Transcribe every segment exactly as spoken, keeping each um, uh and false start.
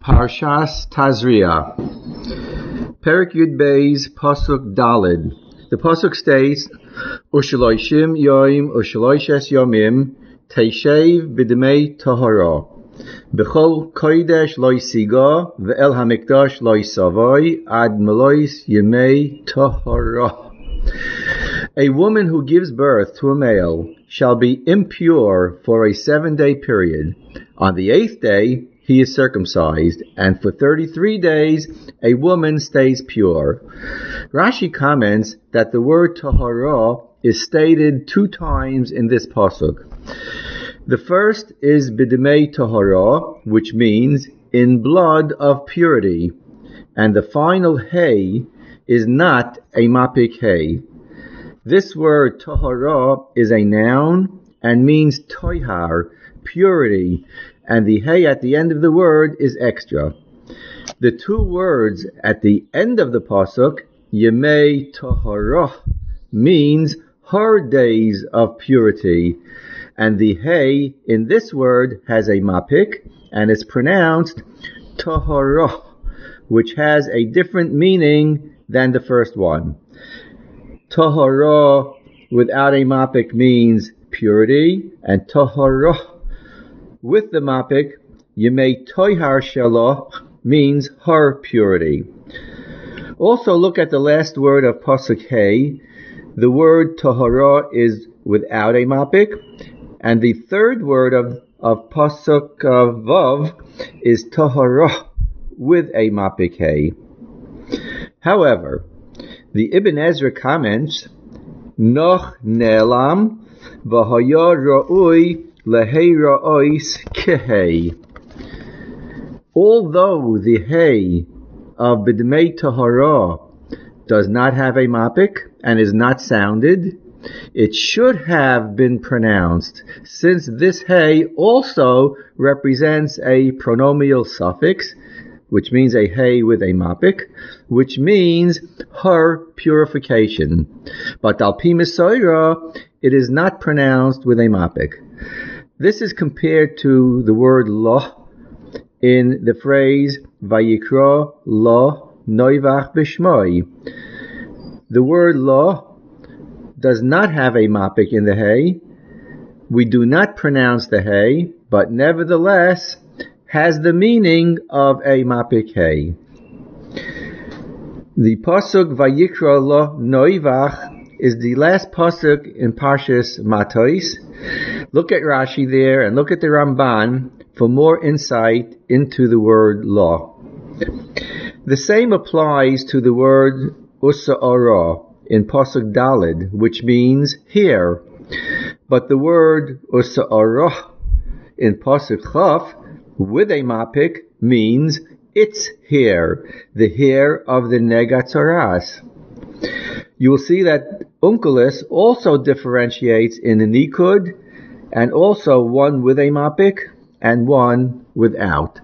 Parshas Tazria, Perek Yud Beis, Pasuk Daled. The Pasuk states, Ushaloshim Yoim, Ushaloishes Yomim, Teishev B'demei Tahara. B'chol Kodesh Loi Siga, Ve'el HaMikdash Loi Savoi, Ad Melois Yemei Tahara. A woman who gives birth to a male shall be impure for a seven-day period. On the eighth day, he is circumcised, and for thirty-three days a woman stays pure. Rashi comments that the word tahara is stated two times in this pasuk. The first is b'demei tahara, which means in blood of purity, and the final hey is not a mapik hey. This word tahara is a noun and means toihar, purity, and the hey at the end of the word is extra. The two words at the end of the pasuk, Yemei Tahara, means her days of purity, and the hey in this word has a mapik and is pronounced Tahara, which has a different meaning than the first one. Tahara without a mapik means purity, and Tahara with the mapik, Yemei Toihar Shelah, means her purity. Also look at the last word of Pasuk Hey. The word Tahara is without a mapik, and the third word of, of Pasuk uh, Vav is Tahara with a mapik Hey. However, the Ibn Ezra comments, Noch Ne'elam V'haya Ra'ui Lehei Ra'ois Kehei. Although the hey of B'demei Tahara does not have a mapik and is not sounded, it should have been pronounced, since this hey also represents a pronomial suffix, which means a hey with a mapik, which means her purification. But al pi Mesorah, it is not pronounced with a mapik. This is compared to the word lo in the phrase Vayikra lo noivach b'shmoi. The word lo does not have a mapik in the hey. We do not pronounce the hey, but nevertheless has the meaning of a mapik hey. The pasuk Vayikra lo noivach is the last pasuk in Parshas Matos. Look at Rashi there and look at the Ramban for more insight into the word law. The same applies to the word usa'ara in Pasuk Daled, which means here. But the word usa'ara in Pasuk Chaf with a mapik means its hair, the hair of the Negatzoras. You will see that Onkelos also differentiates in a nikud, and also one with a mapik and one without.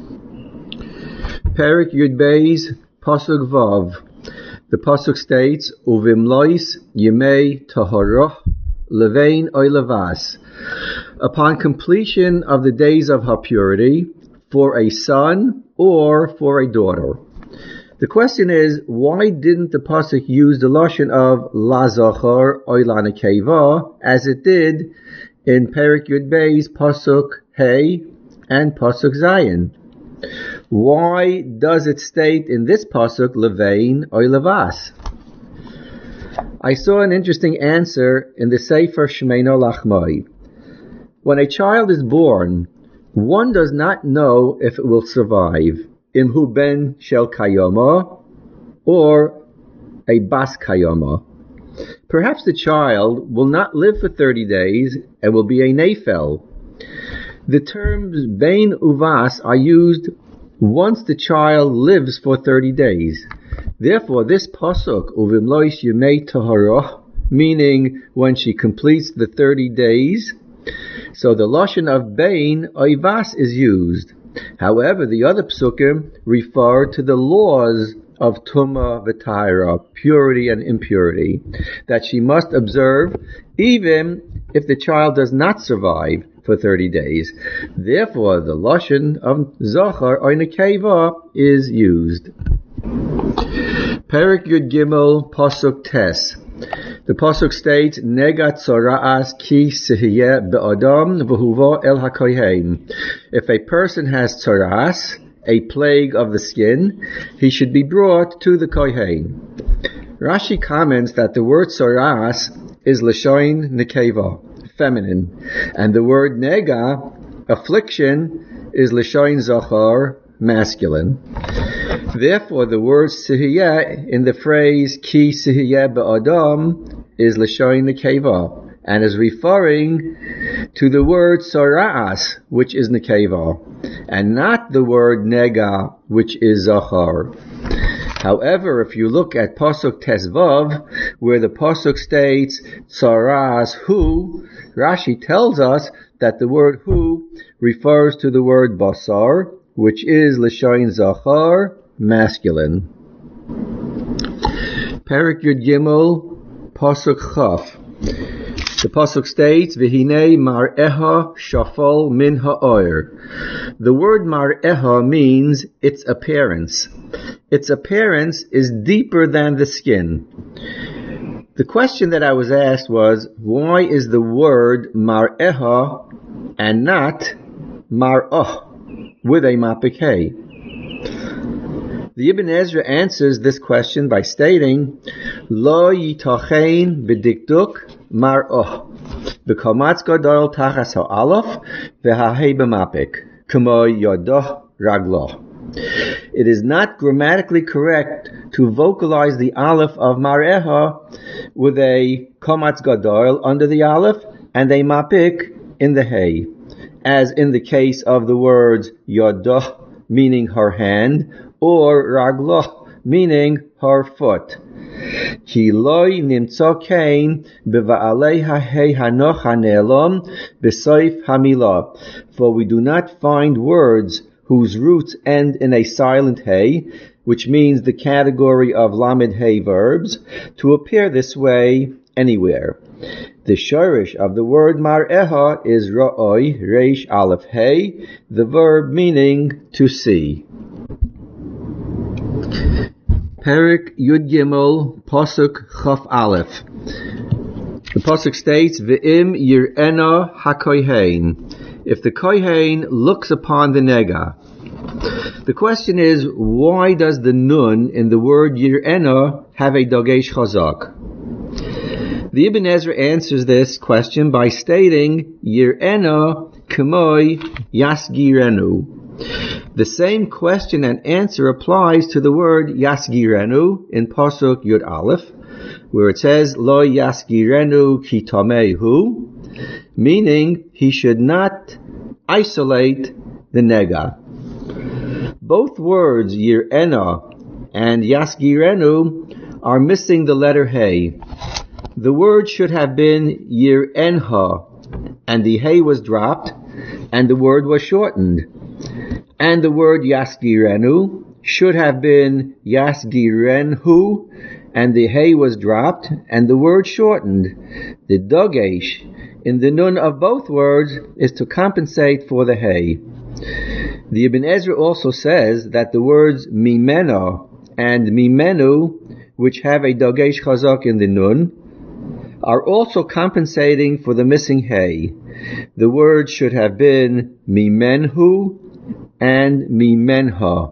Perek Yud Beis, Pasuk Vav. The pasuk states, Uvimlois Yemei Tahara Levein Oilavas. Upon completion of the days of her purity, for a son or for a daughter. The question is, why didn't the pasuk use the lashon of la zachar oy la nekeva as it did in Perek Yud Beis, Pasuk Hey and Pasuk Zayin? Why does it state in this pasuk Levein oy levas? I saw an interesting answer in the Sefer Shmeino Lachmai. When a child is born, one does not know if it will survive. Imhu ben shel kayoma or a bas kayoma. Perhaps the child will not live for thirty days and will be a nefel. The terms bein uvas are used once the child lives for thirty days. Therefore, this pasuk uvimlois yemei tahara, meaning when she completes the thirty days, so the lashon of bein oivas is used. However, the other psukim refer to the laws of Tumah v'Taira, purity and impurity, that she must observe even if the child does not survive for thirty days. Therefore, the lashon of Zachar or Nekeva is used. Perek Yud Gimel Pasuk Tes. The pasuk states, "Negat tzora'as ki sehiyeh be'adam v'huva el hakohen." If a person has tzora'as, a plague of the skin, he should be brought to the kohen. Rashi comments that the word tzora'as is lashon nekeva, feminine, and the word nega, affliction, is lashon zachar, masculine. Therefore, the word sihiyeh in the phrase ki sihiyeh be'adam is lashon nekeva and is referring to the word sora'as, which is nekeva, and not the word nega, which is zachar. However, if you look at pasuk tesvav, where the pasuk states sora'as hu, Rashi tells us that the word hu refers to the word basar, which is lashon zachar, masculine. Perek Yud Gimel Pasuk Chaf. The pasuk states, "V'hinei mar'eha shafal min ha'oir." The word mar'eha means its appearance. Its appearance is deeper than the skin. The question that I was asked was, why is the word mar'eha and not mar'ah with a mapik hey? The Ibn Ezra answers this question by stating, "Lo yitachein b'dikduk mar'ah, b'kamatz gadol tachas ha'alaf v'ha'hei b'mapik, k'mo yodah raglah." It is not grammatically correct to vocalize the aleph of mar'eha with a kamatz gadol under the aleph and a mapik in the hay, as in the case of the words yodah, meaning her hand, or raglah, meaning her foot. Ki loy nimtza kain beva'alei ha'hei hanoch ha'ne'elam b'soif hamilah. For we do not find words whose roots end in a silent hey, which means the category of lamed hey verbs, to appear this way anywhere. The shorish of the word mar'eha is ra'oi, reish aleph hey, the verb meaning to see. Perek Yud Gimel Pasuk Chaf Aleph. The pasuk states, "V'im yir'ena hakohen." If the kohen looks upon the nega. The question is, why does the nun in the word yir'ena have a dagesh chazak? The Ibn Ezra answers this question by stating, "Yir'ena k'moi yasgirenu." The same question and answer applies to the word yasgirenu in pasuk Yud Aleph, where it says, "Lo yasgirenu ki tamehu," meaning he should not isolate the nega. Both words, yir'ena and yasgirenu, are missing the letter hey. The word should have been yir'enha, and the hey was dropped, and the word was shortened. And the word yasgirenu should have been yasgirenhu, and the hey was dropped, and the word shortened. The dagesh in the nun of both words is to compensate for the hey. The Ibn Ezra also says that the words mimena and mimenu, which have a dagesh chazak in the nun, are also compensating for the missing hey. The word should have been mimenhu and mimenha.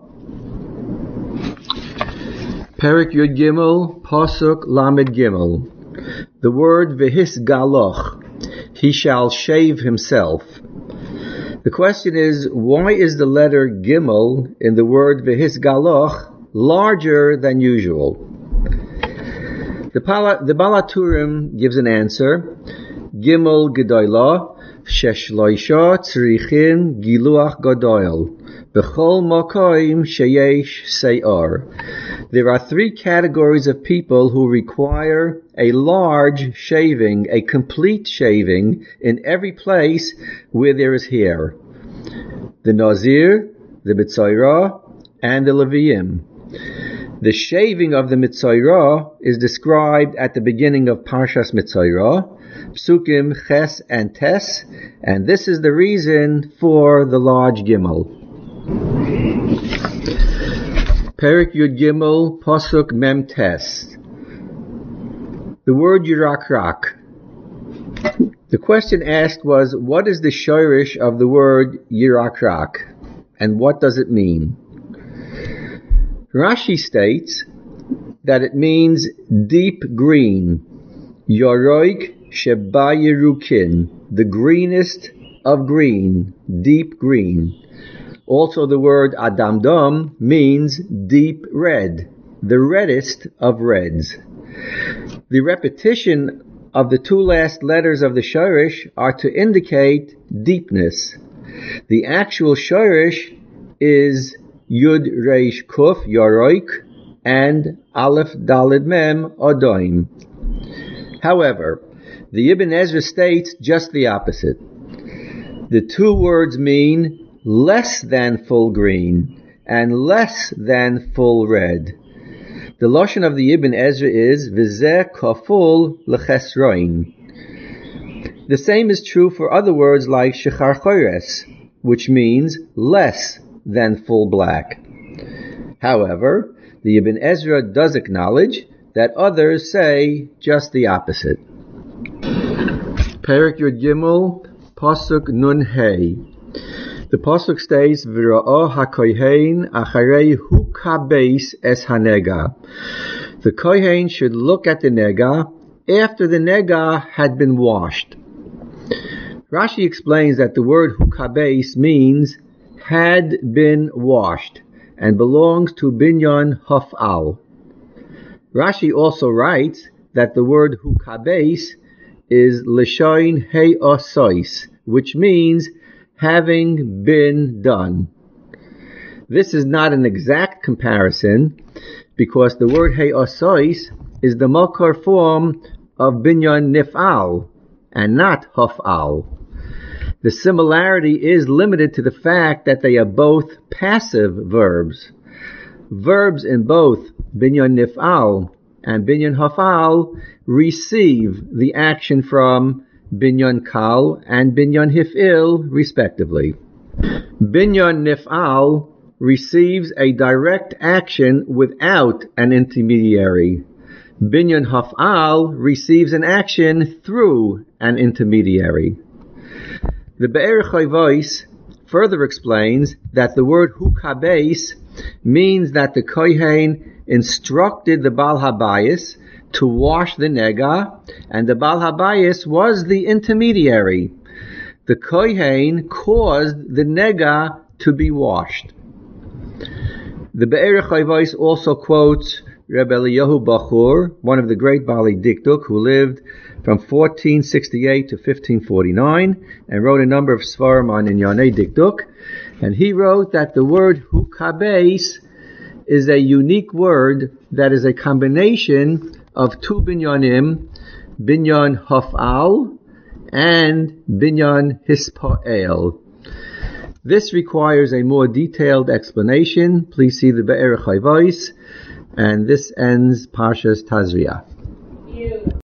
Perek Yud Gimel Pasuk Lamed Gimel. The word v'his galoch, he shall shave himself. The question is, why is the letter Gimel in the word v'his galoch larger than usual? The, Pala, the Balaturim gives an answer. Gimel gedoyla sheshloisha tzrichin giluach gadoyl b'chol makoim sheyesh seyar. There are three categories of people who require a large shaving, a complete shaving, in every place where there is hair. The Nazir, the B'tzaira, and the Leviim. The shaving of the Mitzorah is described at the beginning of Parshas Mitzorah, Psukim Ches and Tes, and this is the reason for the large Gimel. Perek Yud Gimel, Pasuk Mem Tes. The word Yirakrak. The question asked was, what is the shorish of the word Yirakrak, and what does it mean? Rashi states that it means deep green, Yoroik Sheba Yerukin, the greenest of green, deep green. Also the word Adamdom means deep red, the reddest of reds. The repetition of the two last letters of the shorish are to indicate deepness. The actual shorish is Yud Reish Kuf Yoroik and Aleph Daled Mem Odoim. However, the Ibn Ezra states just the opposite. The two words mean less than full green and less than full red. The lashon of the Ibn Ezra is V'zeh kaful l'chesroin. The same is true for other words like shechar chores, which means less than full black. However, the Ibn Ezra does acknowledge that others say just the opposite. Perek Yud Gimel, Pasuk Nun Hey. The pasuk states, "V'ra'ah hakohen acharei hu kabeis es hanega." The kohen should look at the nega after the nega had been washed. Rashi explains that the word hu kabeis means had been washed and belongs to binyan haf'al. Rashi also writes that the word hu kabeis is l'shoin hey osois, which means having been done. This is not an exact comparison because the word hey osois is the makar form of binyan nif'al and not haf'al. The similarity is limited to the fact that they are both passive verbs. Verbs in both binyan nif'al and binyan haf'al receive the action from binyan kal and binyan hif'il, respectively. Binyan nif'al receives a direct action without an intermediary. Binyan haf'al receives an action through an intermediary. The Be'er Chayvos further explains that the word hu kabeis means that the kohen instructed the Baal Habayis to wash the nega, and the Baal Habayis was the intermediary. The kohen caused the nega to be washed. The Be'er Chayvos also quotes Rebbe Eliyahu Bachur, one of the great Baalei Dikduk, who lived from fourteen sixty-eight to fifteen forty-nine, and wrote a number of svarim on Inyanei Dikduk. And he wrote that the word hu kabeis is a unique word that is a combination of two binyanim, binyan haf'al and binyan hispa'el. This requires a more detailed explanation. Please see the Be'er Chayvos. And this ends Parshas Tazria.